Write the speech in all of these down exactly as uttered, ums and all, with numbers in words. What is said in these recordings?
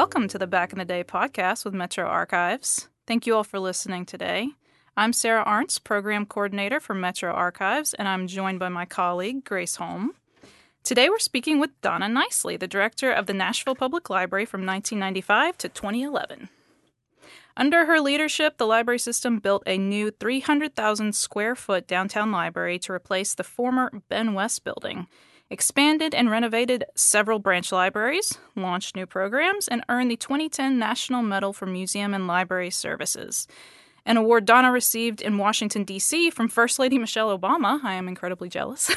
Welcome to the Back in the Day podcast with Metro Archives. Thank you all for listening today. I'm Sarah Arntz, Program Coordinator for Metro Archives, and I'm joined by my colleague, Grace Holm. Today we're speaking with Donna Nicely, the Director of the Nashville Public Library from nineteen ninety-five to twenty eleven. Under her leadership, the library system built a new three hundred thousand square foot downtown library to replace the former Ben West building, expanded and renovated several branch libraries, launched new programs, and earned the twenty ten National Medal for Museum and Library Services, an award Donna received in Washington, D C from First Lady Michelle Obama. I am incredibly jealous.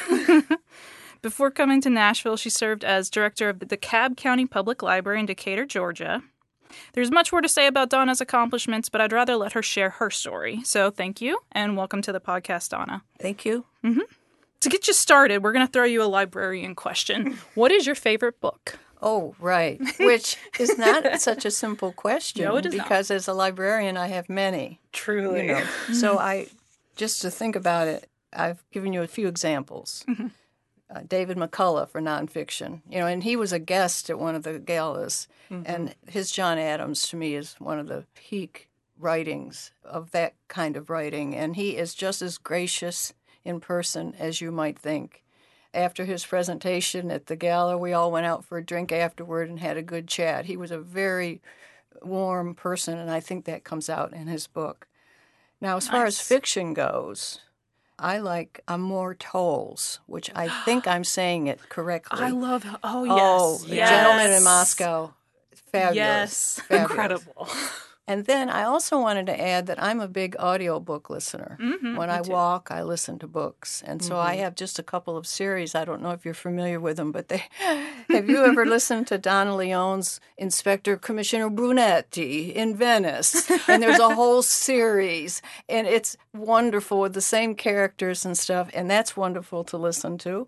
Before coming to Nashville, she served as director of the DeKalb County Public Library in Decatur, Georgia. There's much more to say about Donna's accomplishments, but I'd rather let her share her story. So thank you, and welcome to the podcast, Donna. Thank you. Mm-hmm. To get you started, we're going to throw you a librarian question. What is your favorite book? Oh, right. Which is not such a simple question. No, it is because not. as a librarian, I have many. Truly. You know. So I, just to think about it, I've given you a few examples. Mm-hmm. Uh, David McCullough for nonfiction, you know, and he was a guest at one of the galas, mm-hmm. and his John Adams to me is one of the peak writings of that kind of writing, and he is just as gracious in person as you might think. After his presentation at the gala, we all went out for a drink afterward and had a good chat. He was a very warm person, and I think that comes out in his book. Now, as far Nice. as fiction goes, I like Amor Tolls, which I think I'm saying it correctly. I love, oh, yes. Oh, The yes. Gentleman in Moscow. Fabulous. Yes. Fabulous. Incredible. And then I also wanted to add that I'm a big audiobook listener. Mm-hmm, when me I too. walk, I listen to books. And so Mm-hmm. I have just a couple of series. I don't know if you're familiar with them, but they have you ever listened to Donna Leone's Inspector Commissioner Brunetti in Venice? And there's a whole series, and it's wonderful with the same characters and stuff, and that's wonderful to listen to.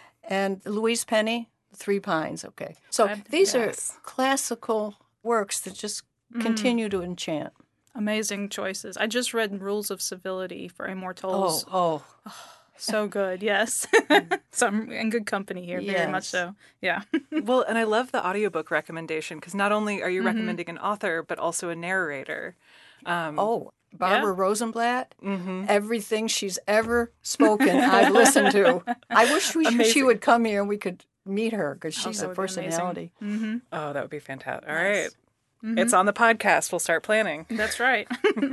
And Louise Penny, Three Pines, okay. So I- these yes. are classical works that just continue to enchant. Amazing choices. I just read Rules of Civility for Amor Tolls. Oh, oh. So good, yes. So I'm in good company here, very much Yes. so. Yeah. Well, and I love the audiobook recommendation because not only are you Mm-hmm. recommending an author, but also a narrator. Um, Oh, Barbara Yeah. Rosenblatt, mhm. everything she's ever spoken, I've listened to. I wish we, she Amazing. would come here and we could meet her because she's that a would be amazing. personality. Mm-hmm. Oh, that would be fantastic. All Nice. right. It's on the podcast. We'll start planning. That's right.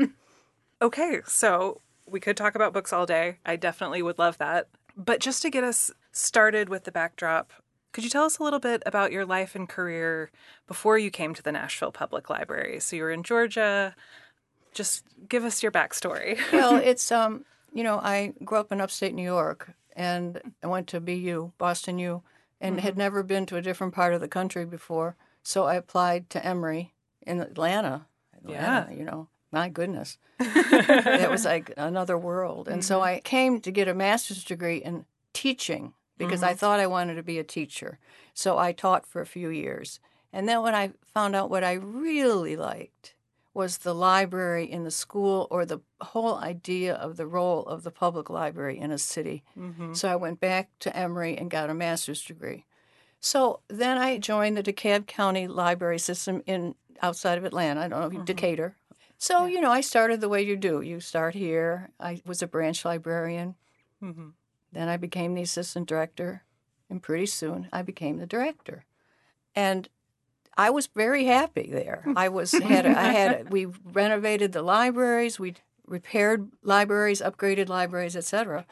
Okay, so we could talk about books all day. I definitely would love that. But just to get us started with the backdrop, could you tell us a little bit about your life and career before you came to the Nashville Public Library? So you were in Georgia. Just give us your backstory. Well, it's, um, you know, I grew up in upstate New York and I went to B U, Boston U, and had never been to a different part of the country before. So I applied to Emory in Atlanta. Atlanta, Yeah. you know, my goodness. That was like another world. And so I came to get a master's degree in teaching because I thought I wanted to be a teacher. So I taught for a few years. And then when I found out what I really liked was the library in the school, or the whole idea of the role of the public library in a city. Mm-hmm. So I went back to Emory and got a master's degree. So then I joined the DeKalb County Library System in outside of Atlanta. I don't know, Mm-hmm. Decatur. So, you know, I started the way you do. You start here. I was a branch librarian. Mm-hmm. Then I became the assistant director, and pretty soon I became the director. And I was very happy there. I was had I had we renovated the libraries, we repaired libraries, upgraded libraries, et cetera.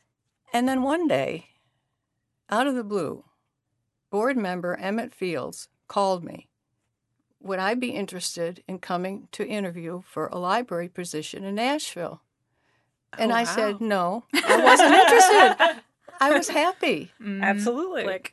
And then one day, out of the blue, board member Emmett Fields called me. Would I be interested in coming to interview for a library position in Nashville? And Oh, I wow. said, no, I wasn't interested. I was happy. Mhm. Absolutely. Click.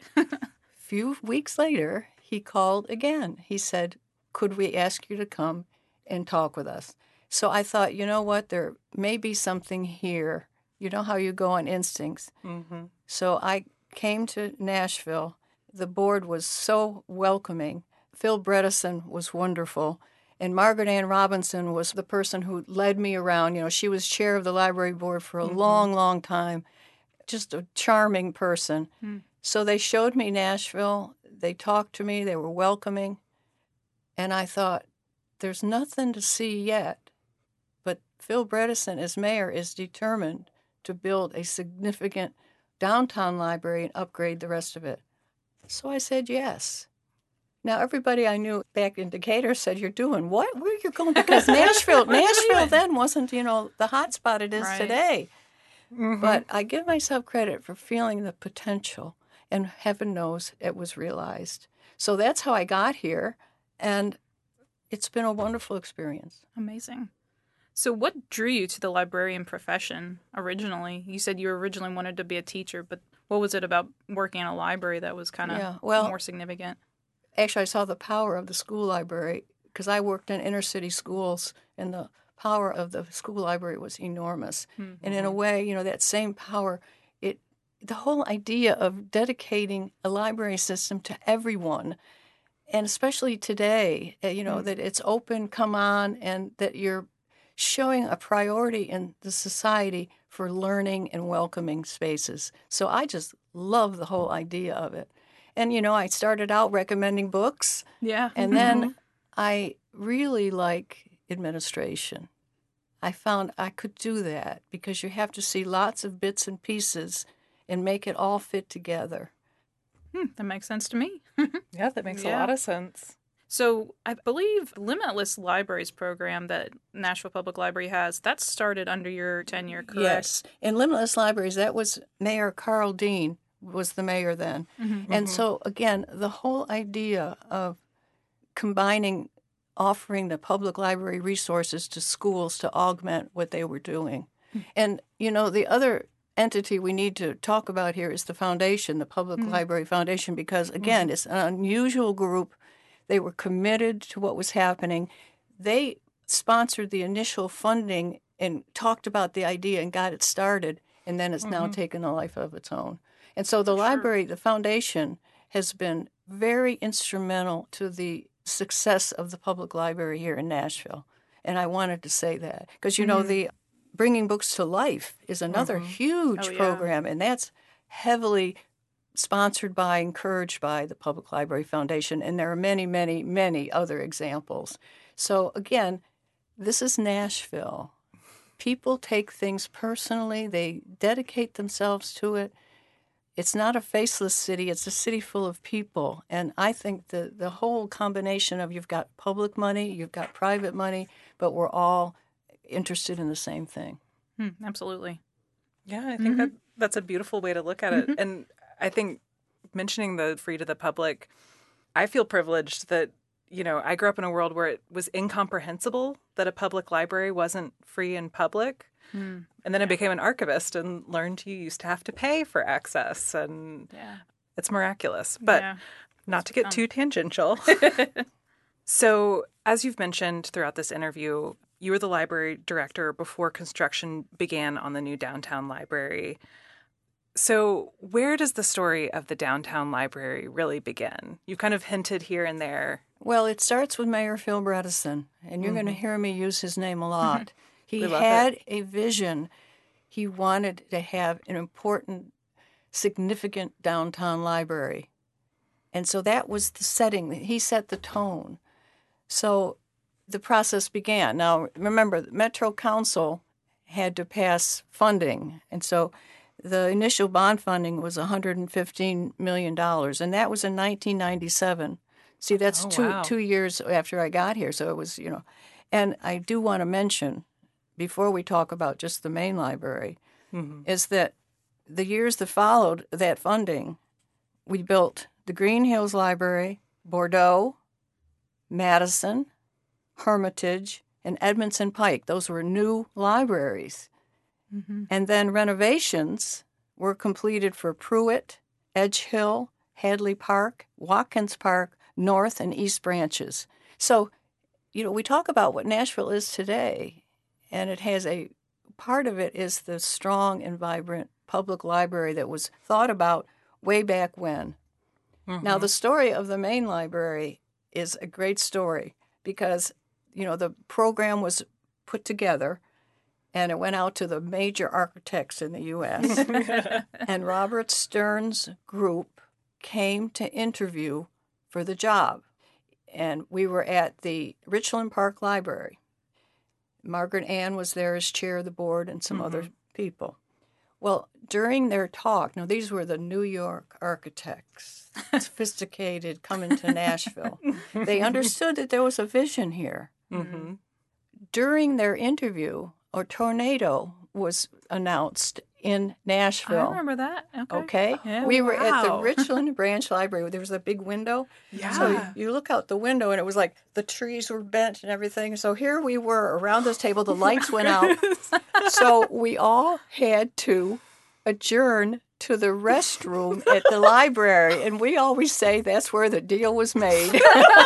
Few weeks later, he called again. He said, could we ask you to come and talk with us? So I thought, you know what, there may be something here. You know how you go on instincts. Mm-hmm. So I came to Nashville. The board was so welcoming. Phil Bredesen was wonderful. And Margaret Ann Robinson was the person who led me around. You know, she was chair of the library board for a Mhm. long, long time. Just a charming person. Mm. So they showed me Nashville. They talked to me. They were welcoming. And I thought, there's nothing to see yet, but Phil Bredesen, as mayor, is determined to build a significant downtown library and upgrade the rest of it. So I said yes. Now, everybody I knew back in Decatur said, you're doing what? Where are you going? Because Nashville, Nashville then wasn't, you know, the hot spot it is Right. today. Mm-hmm. But I give myself credit for feeling the potential, and heaven knows it was realized. So that's how I got here, and it's been a wonderful experience. Amazing. So what drew you to the librarian profession originally? You said you originally wanted to be a teacher, but what was it about working in a library that was kind of Yeah, well- more significant? Actually, I saw the power of the school library because I worked in inner city schools, and the power of the school library was enormous. Mm-hmm. And in a way, you know, that same power, it the whole idea of dedicating a library system to everyone, and especially today, uh, you know, Mm. that it's open, come on, and that you're showing a priority in the society for learning and welcoming spaces. So I just love the whole idea of it. And, you know, I started out recommending books, Yeah. and then I really like administration. I found I could do that because you have to see lots of bits and pieces and make it all fit together. Hmm, that makes sense to me. Yeah, that makes Yeah. a lot of sense. So I believe Limitless Libraries program that Nashville Public Library has, that started under your tenure, correct? Yes. In Limitless Libraries, that was Mayor Carl Dean was the mayor then. Mm-hmm. And so, again, the whole idea of combining, offering the public library resources to schools to augment what they were doing. And, you know, the other entity we need to talk about here is the foundation, the Public Mm. Library Foundation, because, again, it's an unusual group. They were committed to what was happening. They sponsored the initial funding and talked about the idea and got it started, and then it's now taken a life of its own. And so the For sure. library, the foundation, has been very instrumental to the success of the public library here in Nashville. And I wanted to say that because, you know, the Bringing Books to Life is another huge Oh, yeah. program, and that's heavily sponsored by, encouraged by the Public Library Foundation. And there are many, many, many other examples. So again, this is Nashville. People take things personally. They dedicate themselves to it. It's not a faceless city. It's a city full of people. And I think the, the whole combination of you've got public money, you've got private money, but we're all interested in the same thing. Hmm, absolutely. Yeah, I think that that's a beautiful way to look at it. And I think mentioning the free to the public, I feel privileged that, you know, I grew up in a world where it was incomprehensible that a public library wasn't free and public. Hmm. And then I became an archivist and learned you used to have to pay for access, and Yeah. it's miraculous. But Yeah. not to get fun. too tangential. So, as you've mentioned throughout this interview, you were the library director before construction began on the new downtown library. So, where does the story of the downtown library really begin? You kind of hinted here and there. Well, it starts with Mayor Phil Bredesen, and you're going to hear me use his name a lot. He We love had a vision. He wanted to have an important, significant downtown library. And so that was the setting. He set the tone. So the process began. Now, remember, the Metro Council had to pass funding. And so the initial bond funding was one hundred fifteen million dollars, and that was in nineteen ninety-seven. See, that's Oh, two wow. two years after I got here, so it was, you know. And I do want to mention, before we talk about just the main library, is that the years that followed that funding, we built the Green Hills Library, Bordeaux, Madison, Hermitage, and Edmondson Pike. Those were new libraries. And then renovations were completed for Pruitt, Edge Hill, Hadley Park, Watkins Park, North and East Branches. So, you know, we talk about what Nashville is today, and it has a part of it is the strong and vibrant public library that was thought about way back when. Now, the story of the main library is a great story because, you know, the program was put together and it went out to the major architects in the U S And Robert Stern's group came to interview for the job. and we were at the Richland Park Library. Margaret Ann was there as chair of the board and some mm-hmm. other people. Well, during their talk, now these were the New York architects, sophisticated, coming to Nashville. They understood that there was a vision here. Mm-hmm. During their interview, a tornado was announced in Nashville. I remember that. Okay. Okay. Yeah, we wow. were at the Richland Branch Library. There was a big window. Yeah. So you look out the window, and it was like the trees were bent and everything. So here we were around this table. The lights went out. So we all had to adjourn to the restroom at the library. And we always say that's where the deal was made.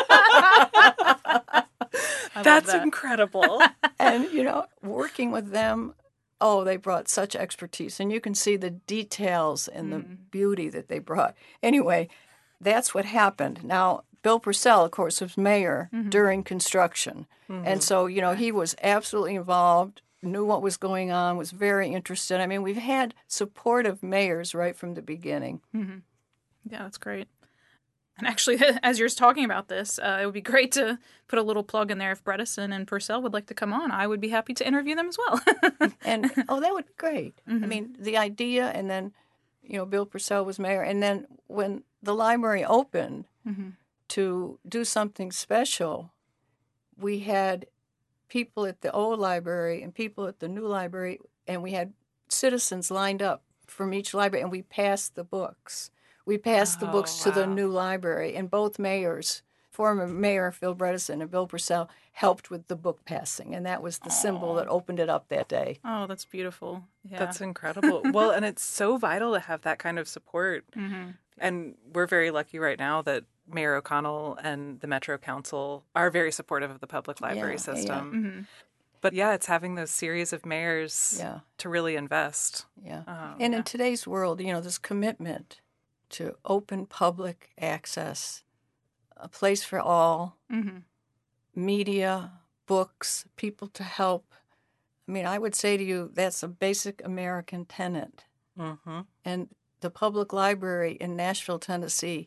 That's that. incredible. And, you know, working with them, oh, they brought such expertise. And you can see the details and the mm. beauty that they brought. Anyway, that's what happened. Now, Bill Purcell, of course, was mayor mm-hmm. during construction. Mm-hmm. And so, you know, he was absolutely involved, knew what was going on, was very interested. I mean, we've had supportive mayors right from the beginning. Mm-hmm. Yeah, that's great. And actually, as you're talking about this, uh, it would be great to put a little plug in there if Bredesen and Purcell would like to come on. I would be happy to interview them as well. And, oh, that would be great. Mm-hmm. I mean, the idea, and then, you know, Bill Purcell was mayor. And then when the library opened mm-hmm. to do something special, we had people at the old library and people at the new library, and we had citizens lined up from each library, and we passed the books. We passed oh, the books wow. to the new library, and both mayors, former Mayor Phil Bredesen and Bill Purcell, helped with the book passing, and that was the Aww. symbol that opened it up that day. Oh, that's beautiful. Yeah. That's incredible. Well, and it's so vital to have that kind of support. Mm-hmm. And we're very lucky right now that Mayor O'Connell and the Metro Council are very supportive of the public library yeah, system. Yeah. Mm-hmm. But yeah, it's having those series of mayors yeah. to really invest. Yeah. Um, and yeah. in today's world, you know, this commitment to open public access, a place for all, mm-hmm. media, books, people to help. I mean, I would say to you, that's a basic American tenet. Mm-hmm. And the public library in Nashville, Tennessee,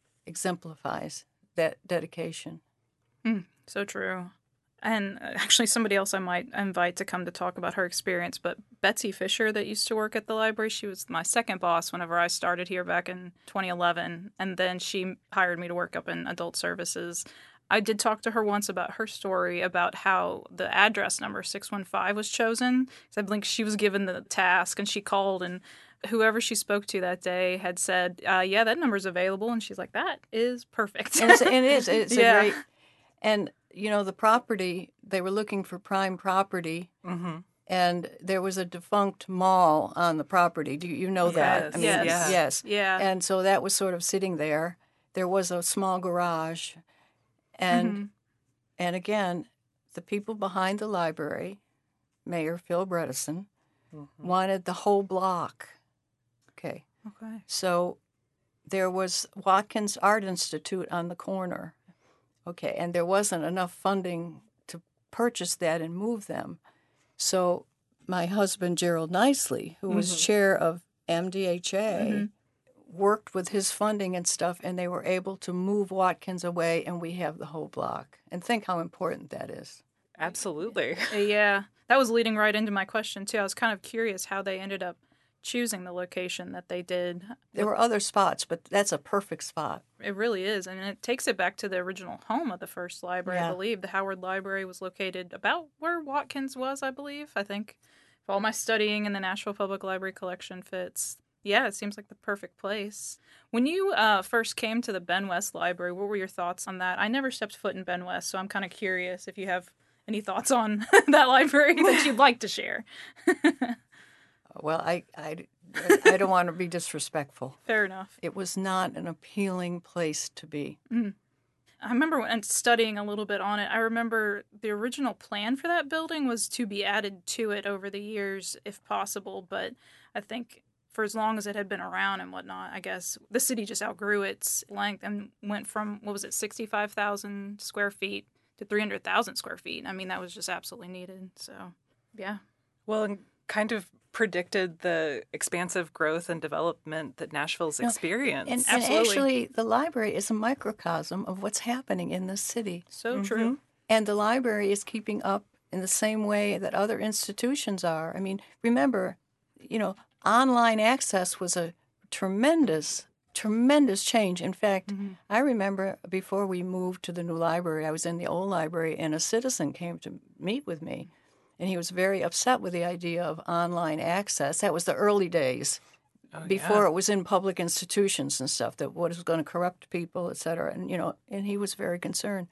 exemplifies that dedication. Mm, so true. And actually somebody else I might invite to come to talk about her experience, but Betsy Fisher that used to work at the library, she was my second boss whenever I started here back in twenty eleven, and then she hired me to work up in adult services. I did talk to her once about her story about how the address number six one five was chosen. I think she was given the task, and she called, and whoever she spoke to that day had said, uh, yeah, that number's available, and she's like, that is perfect. And it's, it is. It's yeah. a great... And... You know, the property, they were looking for prime property, mm-hmm. and there was a defunct mall on the property. Do you know that? Yes. I mean, yes. Yeah. yes. Yeah. And so that was sort of sitting there. There was a small garage. And mm-hmm. and again, the people behind the library, Mayor Phil Bredesen, mm-hmm. wanted the whole block. Okay. Okay. So there was Watkins Art Institute on the corner. Okay, and there wasn't enough funding to purchase that and move them. So my husband, Gerald Nicely, who was mm-hmm. chair of M D H A, mm-hmm. worked with his funding and stuff, and they were able to move Watkins away, and we have the whole block. And think how important that is. Absolutely. Yeah, that was leading right into my question, too. I was kind of curious how they ended up choosing the location that they did. There were other spots, but that's a perfect spot. It really is, and it takes it back to the original home of the first library, yeah. I believe. The Howard Library was located about where Watkins was, I believe. I think if all my studying in the Nashville Public Library collection fits, yeah, it seems like the perfect place. When you uh, first came to the Ben West Library, what were your thoughts on that? I never stepped foot in Ben West, so I'm kind of curious if you have any thoughts on that library that you'd like to share. Well, I, I, I don't want to be disrespectful. Fair enough. It was not an appealing place to be. Mm. I remember when studying a little bit on it, I remember the original plan for that building was to be added to it over the years, if possible. But I think for as long as it had been around and whatnot, I guess the city just outgrew its length and went from, what was it, sixty-five thousand square feet to three hundred thousand square feet. I mean, that was just absolutely needed. So, yeah. Well, and kind of predicted the expansive growth and development that Nashville's No, experienced. And, and Absolutely. actually, the library is a microcosm of what's happening in this city. So true. And the library is keeping up in the same way that other institutions are. I mean, remember, you know, online access was a tremendous, tremendous change. In fact, I remember before we moved to the new library, I was in the old library, and a citizen came to meet with me. And he was very upset with the idea of online access. That was the early days, before yeah. it was in public institutions and stuff, that what was going to corrupt people, et cetera. And, you know, and he was very concerned.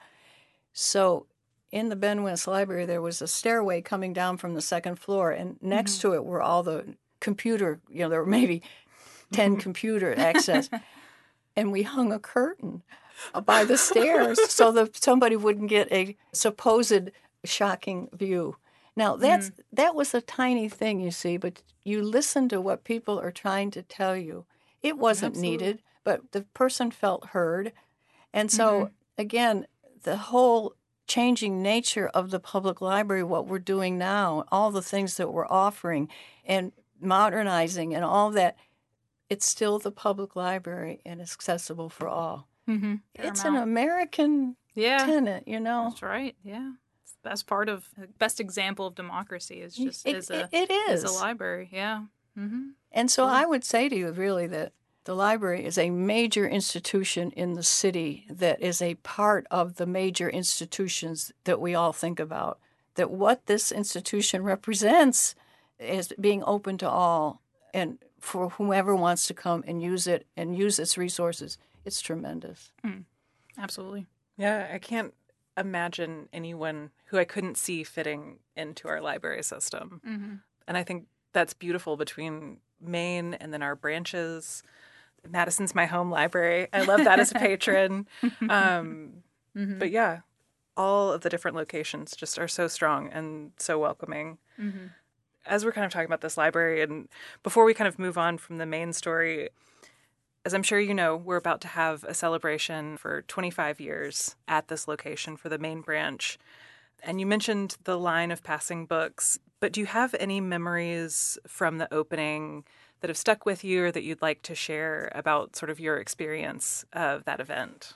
So in the Ben West Library, there was a stairway coming down from the second floor, and next to it were all the computer, you know, there were maybe ten computer access. And we hung a curtain by the stairs so that somebody wouldn't get a supposed shocking view. Now, that's mm. that was a tiny thing, you see, but you listen to what people are trying to tell you. It wasn't Absolutely. needed, but the person felt heard. And so, mm-hmm. again, the whole changing nature of the public library, what we're doing now, all the things that we're offering and modernizing and all that, it's still the public library and it's accessible for all. Mm-hmm. It's an American yeah. tenet, you know. That's right, yeah. Best part of best example of democracy is just it, as a it is as a library, yeah. Mm-hmm. And so I would say to you, really, that the library is a major institution in the city that is a part of the major institutions that we all think about. That what this institution represents is being open to all, and for whomever wants to come and use it and use its resources, it's tremendous. Mm. Absolutely. Yeah, I can't imagine anyone who I couldn't see fitting into our library system. Mm-hmm. And I think that's beautiful between Maine and then our branches. Madison's my home library. I love that as a patron. Um, mm-hmm. But yeah, all of the different locations just are so strong and so welcoming. Mm-hmm. As we're kind of talking about this library, and before we kind of move on from the main story, as I'm sure you know, we're about to have a celebration for twenty-five years at this location for the main branch. And you mentioned the line of passing books, but do you have any memories from the opening that have stuck with you or that you'd like to share about sort of your experience of that event?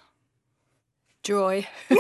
Joy. Joy.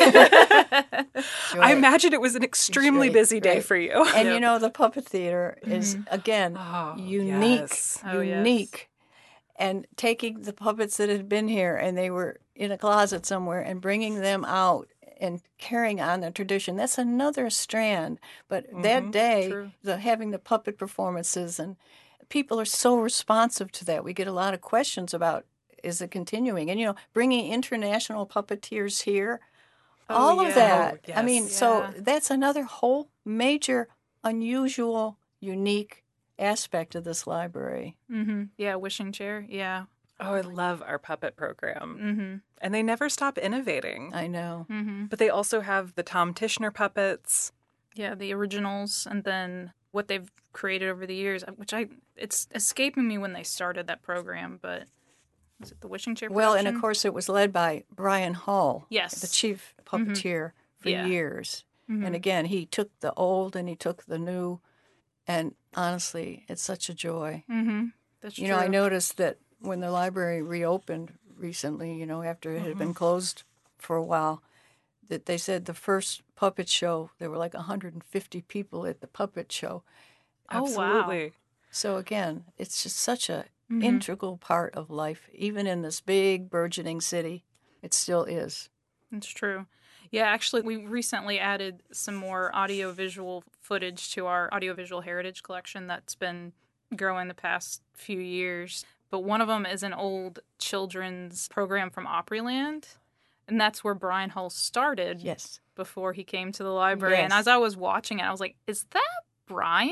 I imagine it was an extremely Right, busy day right. for you. And Yep. you know, the Puppet Theater is, Mm-hmm. again, Oh, unique. yes. Oh, yes. unique. And taking the puppets that had been here and they were in a closet somewhere and bringing them out and carrying on the tradition, that's another strand. But that Mhm, day, true. the having the puppet performances, and people are so responsive to that. We get a lot of questions about, is it continuing? And, you know, bringing international puppeteers here, Oh, all yeah. of that. Oh, I mean, yes. so Yeah. that's another whole major, unusual, unique aspect of this library. Mm-hmm. Yeah, wishing chair. Yeah. Oh, I love our puppet program. Mm-hmm. And they never stop innovating. I know. Mm-hmm. But they also have the Tom Tishner puppets. Yeah, the originals, and then what they've created over the years, which I it's escaping me when they started that program, but was it the wishing chair Well, and production? of course, it was led by Brian Hull, Yes. the chief puppeteer for Yeah. years. Mhm. And again, he took the old and he took the new. And honestly, it's such a joy. Mm-hmm. That's You true. know, I noticed that when the library reopened recently, you know, after it had been closed for a while, that they said the first puppet show, there were like one hundred fifty people at the puppet show. Oh, wow. Absolutely. So again, it's just such a Mhm. integral part of life, even in this big burgeoning city. It still is. It's true. Yeah, actually, we recently added some more audiovisual footage to our audiovisual heritage collection that's been growing the past few years. But one of them is an old children's program from Opryland, and that's where Brian Hull started Yes. before he came to the library. And Yes. as I was watching it, I was like, is that Brian?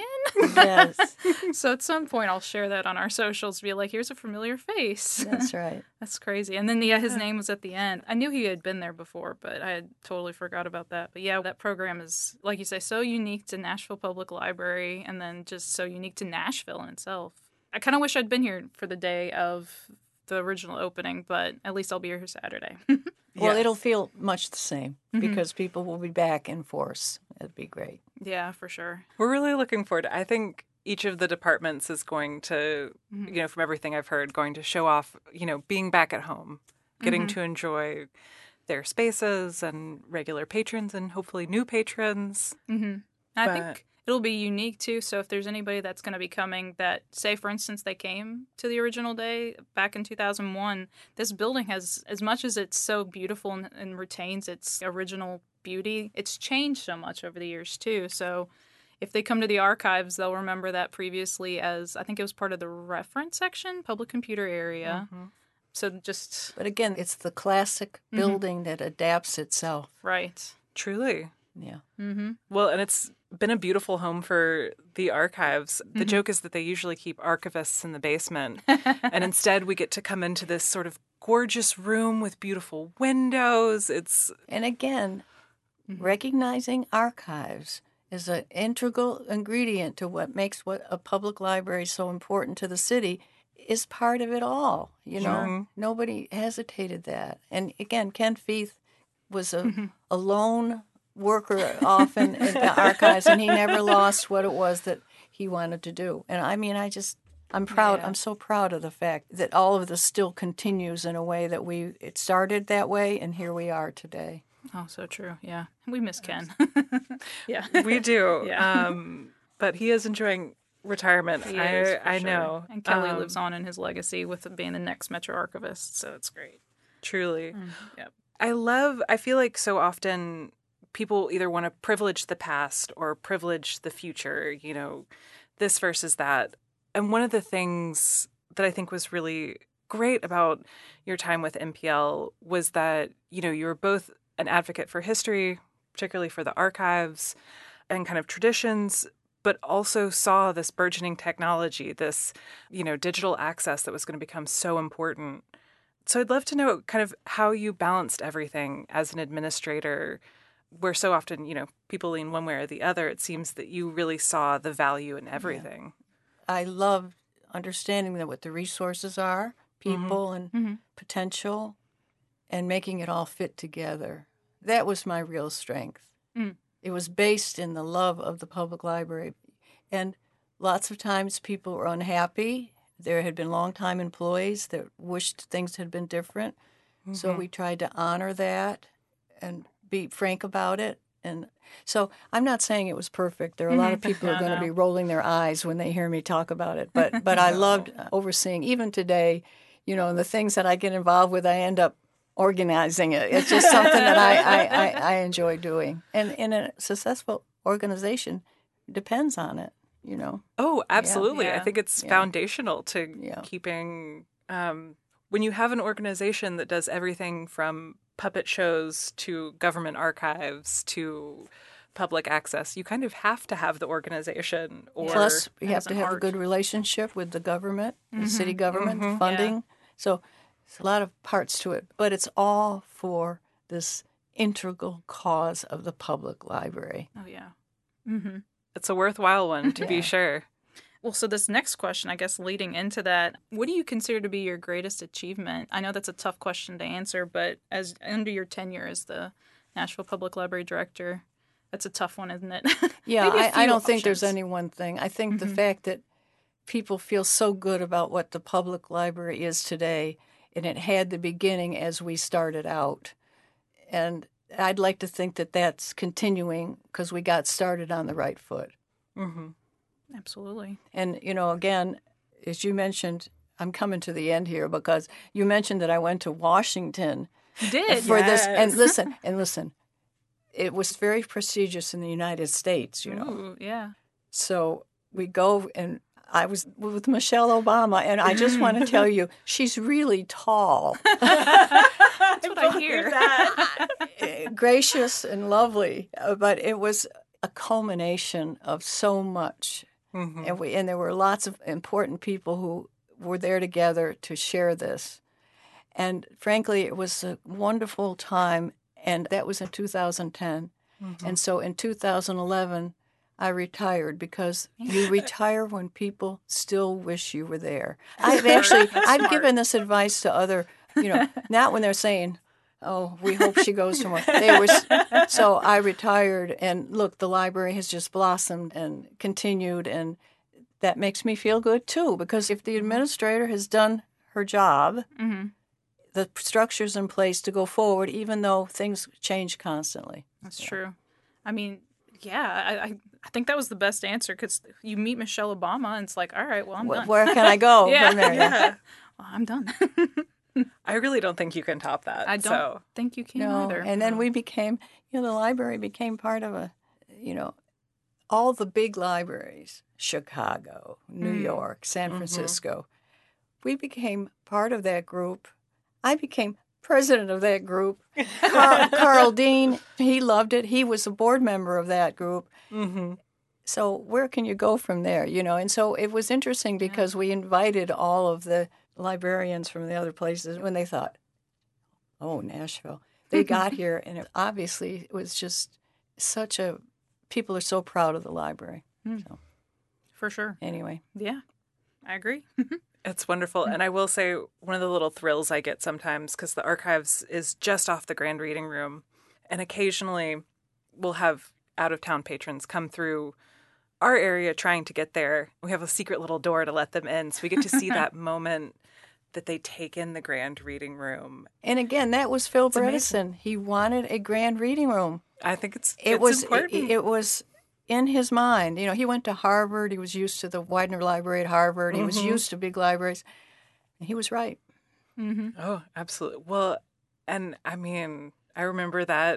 Yes. So at some point, I'll share that on our socials, be like, here's a familiar face. That's right. That's crazy. And then, yeah, his name was at the end. I knew he had been there before, but I had totally forgot about that. But yeah, that program is, like you say, so unique to Nashville Public Library, and then just so unique to Nashville in itself. I kind of wish I'd been here for the day of the original opening, but at least I'll be here Saturday. Well, Yes. it'll feel much the same Mhm. because people will be back in force. It'd be great. Yeah, for sure. We're really looking forward to it. I think each of the departments is going to, you know, from everything I've heard, going to show off, you know, being back at home, getting Mm-hmm. to enjoy their spaces and regular patrons and hopefully new patrons. Mm-hmm. I But- think it'll be unique too. So if there's anybody that's going to be coming that, say, for instance, they came to the original day back in two thousand one, this building has, as much as it's so beautiful and, and retains its original beauty, it's changed so much over the years too. So if they come to the archives, they'll remember that previously as, I think it was part of the reference section, public computer area. Mhm. So just, But again, it's the classic Mm-hmm. building that adapts itself. right. Truly. Yeah. Mm-hmm. Well, and it's been a beautiful home for the archives. The Mm-hmm. joke is that they usually keep archivists in the basement. And instead, we get to come into this sort of gorgeous room with beautiful windows. It's And again, Mm-hmm. recognizing archives is an integral ingredient to what makes what a public library so important to the city is part of it all. You know, Sure. nobody hesitated that. And again, Ken Feith was a, Mm-hmm. a lone worker often in the archives, and he never lost what it was that he wanted to do. And I mean, I just, I'm proud. Yeah. I'm so proud of the fact that all of this still continues in a way that we, it started that way, and here we are today. Oh, so true. Yeah. We miss Ken. yeah. we do. Yeah. Um, but he is enjoying retirement. He I, is, for I sure. know. And Kelly Um, lives on in his legacy with being the next Metro archivist, so it's great. Truly. Yep. I love, I feel like so often people either want to privilege the past or privilege the future, you know, this versus that. And one of the things that I think was really great about your time with M P L was that, you know, you were both an advocate for history, particularly for the archives and kind of traditions, but also saw this burgeoning technology, this, you know, digital access that was going to become so important. So I'd love to know kind of how you balanced everything as an administrator, where so often, you know, people lean one way or the other. It seems that you really saw the value in everything. I love understanding that what the resources are, people and Mhm. potential, and making it all fit together. That was my real strength. Mm. It was based in the love of the public library. And lots of times people were unhappy. There had been longtime employees that wished things had been different. So we tried to honor that and be frank about it. And so I'm not saying it was perfect. There are a lot of people who are No, going to no. be rolling their eyes when they hear me talk about it. But but I loved overseeing. Even today, you know, the things that I get involved with, I end up organizing it. It's just something that I, I, I, I enjoy doing. And in a successful organization depends on it, you know. Oh, absolutely. I Yeah. think it's Yeah. foundational to Yeah. keeping, um, when you have an organization that does everything from puppet shows to government archives to public access, you kind of have to have the organization. Or Plus, we It have has to an have a art. good relationship with the government, the Mm-hmm. city government, funding. So it's a lot of parts to it, but it's all for this integral cause of the public library. Oh, yeah. Mm-hmm. it's a worthwhile one, to be Yeah. sure. Well, so this next question, I guess, leading into that, what do you consider to be your greatest achievement? I know that's a tough question to answer, but as under your tenure as the Nashville Public Library Director, that's a tough one, isn't it? Yeah, Maybe a I, I few don't think there's options. any one thing. I think the fact that people feel so good about what the public library is today, and it had the beginning as we started out. And I'd like to think that that's continuing because we got started on the right foot. hmm Absolutely. And, you know, again, as you mentioned, I'm coming to the end here because you mentioned that I went to Washington You did. for this. And Yes. listen, and listen, it was very prestigious in the United States, you know. Ooh, yeah. So we go, and I was with Michelle Obama, and I just want to tell you, she's really tall, That's what I hear. gracious, and lovely. Uh, But it was a culmination of so much, hmm and we and there were lots of important people who were there together to share this. And frankly, it was a wonderful time, and that was in two thousand ten. And so in two thousand eleven, I retired because you retire when people still wish you were there. I've actually I've given this advice to other, you know, not when they're saying, "Oh, we hope she goes somewhere." They were s- so I retired, and look, the library has just blossomed and continued, and that makes me feel good too, because if the administrator has done her job, Mm-hmm. the structure's in place to go forward, even though things change constantly. That's true. I mean, yeah, I, I, I think that was the best answer because you meet Michelle Obama and it's like, all right, well, I'm Wh- done. Where can I go Yeah. from there? Yeah. Well, I'm done. I really don't think you can top that. I don't So. think you can No, either. and then we became, you know, the library became part of a, you know, all the big libraries, Chicago, New Mm. York, San Mhm. Francisco. We became part of that group. I became president of that group. Carl, Carl Dean, he loved it. He was a board member of that group. Mm-hmm. So where can you go from there, you know? And so it was interesting because we invited all of the librarians from the other places when they thought, oh, Nashville. They got here, and it, obviously it was just such a, people are so proud of the library. Mm. So For sure. anyway. Yeah, I agree. It's wonderful. And I will say one of the little thrills I get sometimes, because the archives is just off the Grand Reading Room, and occasionally we'll have out-of-town patrons come through our area trying to get there. We have a secret little door to let them in, so we get to see that moment that they take in the Grand Reading Room. And again, that was Phil amazing. Bredesen. He wanted a grand reading room. I think it's It it's was important. It, it was in his mind. You know, he went to Harvard. He was used to the Widener Library at Harvard. He was Mhm. used to big libraries. And he was right. Mm-hmm. Oh, absolutely. Well, and I mean, I remember that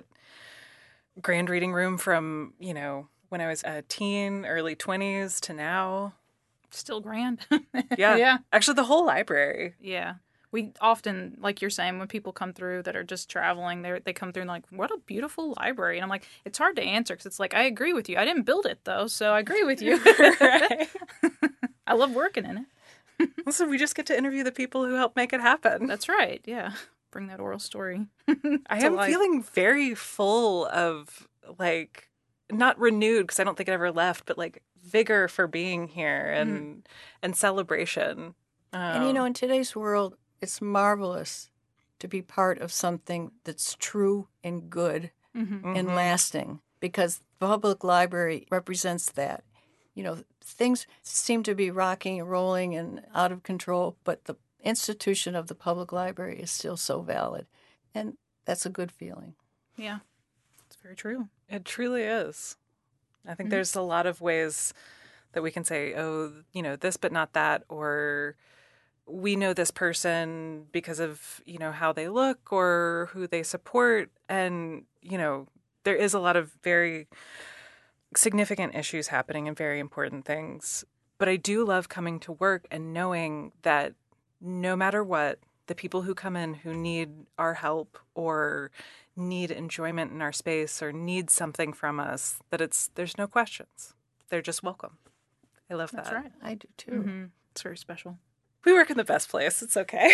Grand Reading Room from, you know, when I was a teen, early twenties to now. Still grand. Yeah. Yeah. Actually, the whole library. Yeah. We often, like you're saying, when people come through that are just traveling, they they come through and like, what a beautiful library. And I'm like, it's hard to answer because it's like, I agree with you. I didn't build it though, so I agree with you. Right. I love working in it. Listen, we just get to interview the people who help make it happen. That's right. Yeah. Bring that oral story. I to am life. feeling very full of, like, not renewed because I don't think it ever left, but like vigor for being here and and celebration. And you know, Um, in today's world, it's marvelous to be part of something that's true and good Mm-hmm. and mhm. lasting, because the public library represents that. You know, things seem to be rocking and rolling and out of control, but the institution of the public library is still so valid. And that's a good feeling. Yeah. It's very true. It truly is. I think Mhm. there's a lot of ways that we can say, oh, you know, this but not that, or we know this person because of, you know, how they look or who they support. And, you know, there is a lot of very significant issues happening and very important things. But I do love coming to work and knowing that no matter what, the people who come in who need our help or need enjoyment in our space or need something from us, that it's there's no questions. They're just welcome. I love That's that. right. I do too. Mm-hmm. It's very special. We work in the best place. It's okay.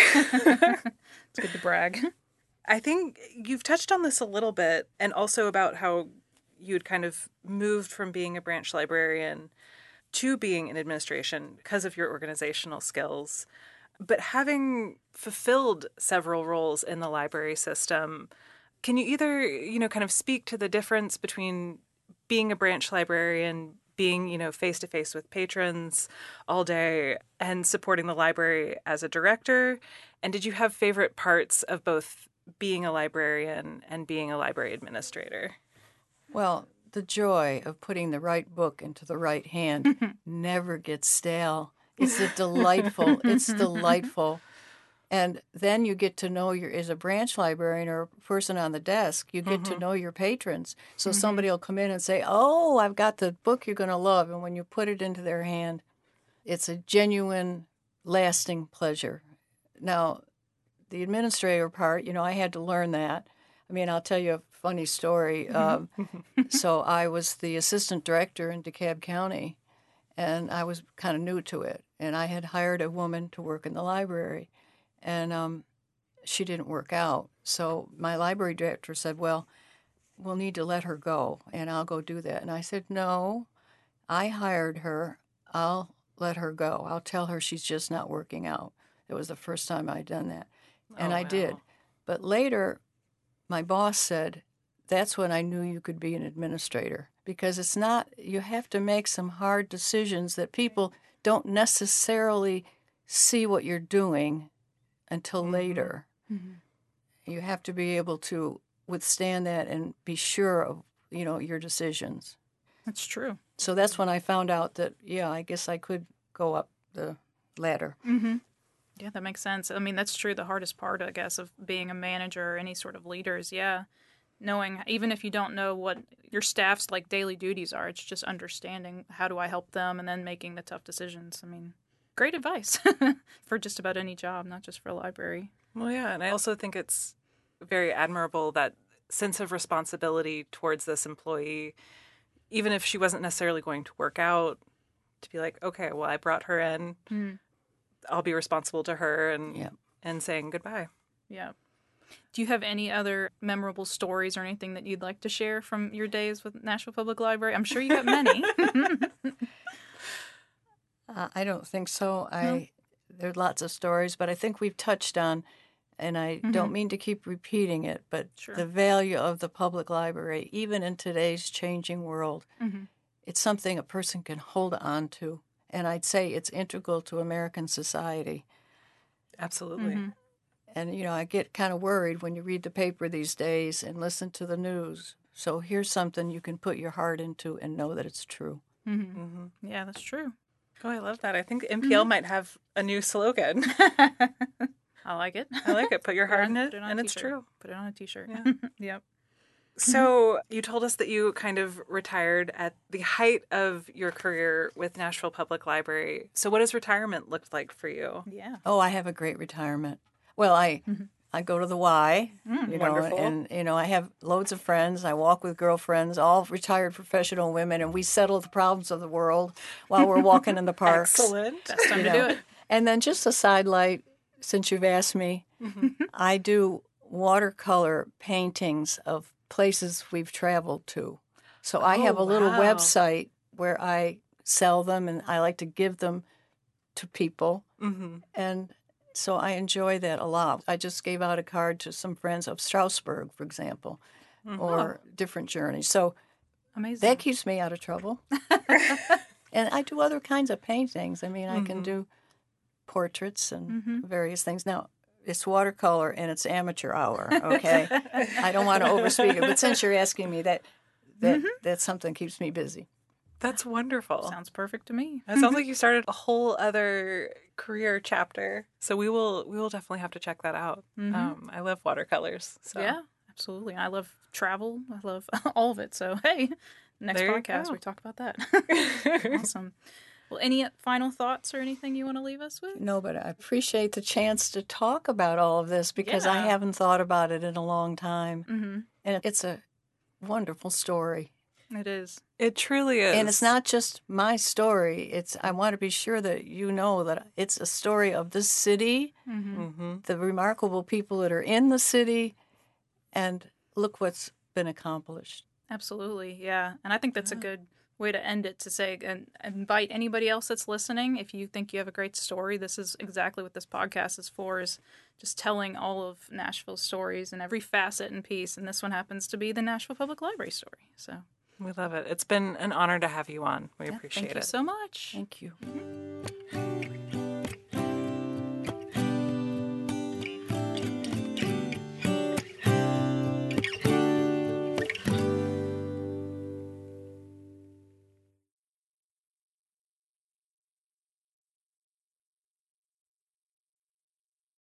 It's good to brag. I think you've touched on this a little bit, and also about how you'd kind of moved from being a branch librarian to being in administration because of your organizational skills. But having fulfilled several roles in the library system, can you either, you know, kind of speak to the difference between being a branch librarian, being, you know, face-to-face with patrons all day, and supporting the library as a director? And did you have favorite parts of both being a librarian and being a library administrator? Well, the joy of putting the right book into the right hand never gets stale. It's a delightful, it's delightful. And then you get to know your, as a branch librarian or a person on the desk, you get to know your patrons. So somebody will come in and say, oh, I've got the book you're going to love. And when you put it into their hand, it's a genuine, lasting pleasure. Now, the administrator part, you know, I had to learn that. I mean, I'll tell you a funny story. Um, so I was the assistant director in DeKalb County, and I was kind of new to it. And I had hired a woman to work in the library, and um, she didn't work out. So my library director said, well, we'll need to let her go, and I'll go do that. And I said, no, I hired her. I'll let her go. I'll tell her she's just not working out. It was the first time I'd done that. And Oh, I did. wow. But later, my boss said, that's when I knew you could be an administrator, because it's not, you have to make some hard decisions that people don't necessarily see what you're doing until Mm-hmm. later. Mm-hmm. You have to be able to withstand that and be sure of, you know, your decisions. That's true. So that's when I found out that, yeah, I guess I could go up the ladder. Mm-hmm. Yeah, that makes sense. I mean, that's true. The hardest part, I guess, of being a manager or any sort of leader is, yeah, knowing, even if you don't know what your staff's like daily duties are, it's just understanding how do I help them and then making the tough decisions. I mean, great advice for just about any job, not just for a library. Well, yeah, and I also think it's very admirable, that sense of responsibility towards this employee, even if she wasn't necessarily going to work out, to be like, okay, well, I brought her in. Mm. I'll be responsible to her, and Yeah. and saying goodbye. Yeah. Do you have any other memorable stories or anything that you'd like to share from your days with Nashville Public Library? I'm sure you got many. Uh, I don't think so. I There's lots of stories, but I think we've touched on, and I don't mean to keep repeating it, but Sure. the value of the public library, even in today's changing world, Mhm. it's something a person can hold on to. And I'd say it's integral to American society. Absolutely. Mm-hmm. And, you know, I get kind of worried when you read the paper these days and listen to the news. So here's something you can put your heart into and know that it's true. Mm-hmm. Mm-hmm. Yeah, that's true. Oh, I love that. I think M P L might have a new slogan. I like it. I like it. Put your Put it heart on- in it, put it on a and it's t-shirt. true. Put it on a t-shirt. Yeah. Yep. So you told us that you kind of retired at the height of your career with Nashville Public Library. So what has retirement looked like for you? Yeah. Oh, I have a great retirement. Well, I I go to the Y, you know, Wonderful. and you know, I have loads of friends. I walk with girlfriends, all retired professional women, and we settle the problems of the world while we're walking in the parks. Excellent. Best time you to know. do it. And then just a sidelight, since you've asked me, I do watercolor paintings of places we've traveled to. So I have a Oh, little wow. website where I sell them, and I like to give them to people. Mm-hmm. And so I enjoy that a lot. I just gave out a card to some friends of Strasbourg, for example, or different journeys. So Amazing. that keeps me out of trouble. And I do other kinds of paintings. I mean, I can do portraits and various things. Now, it's watercolor and it's amateur hour, okay? I don't want to overspeak it, but since you're asking me, that, that that's something that keeps me busy. That's wonderful. Sounds perfect to me. That sounds like you started a whole other career chapter. So we will we will definitely have to check that out. Um, I love watercolors. So. Yeah, absolutely. I love travel. I love all of it. So, hey, next There you podcast, go. we talk about that. Awesome. Well, any final thoughts or anything you want to leave us with? No, but I appreciate the chance to talk about all of this because I Yeah. haven't thought about it in a long time. Mm-hmm. And it's a wonderful story. It is. It truly is. And it's not just my story. It's I want to be sure that you know that it's a story of this city, Mm-hmm. Mm-hmm. the remarkable people that are in the city, and look what's been accomplished. Absolutely. Yeah. And I think that's a good way to end it, to say and invite anybody else that's listening. If you think you have a great story, this is exactly what this podcast is for, is just telling all of Nashville's stories and every facet and piece. And this one happens to be the Nashville Public Library story. So We love it. It's been an honor to have you on. We yeah, appreciate thank you it. so much. Thank you.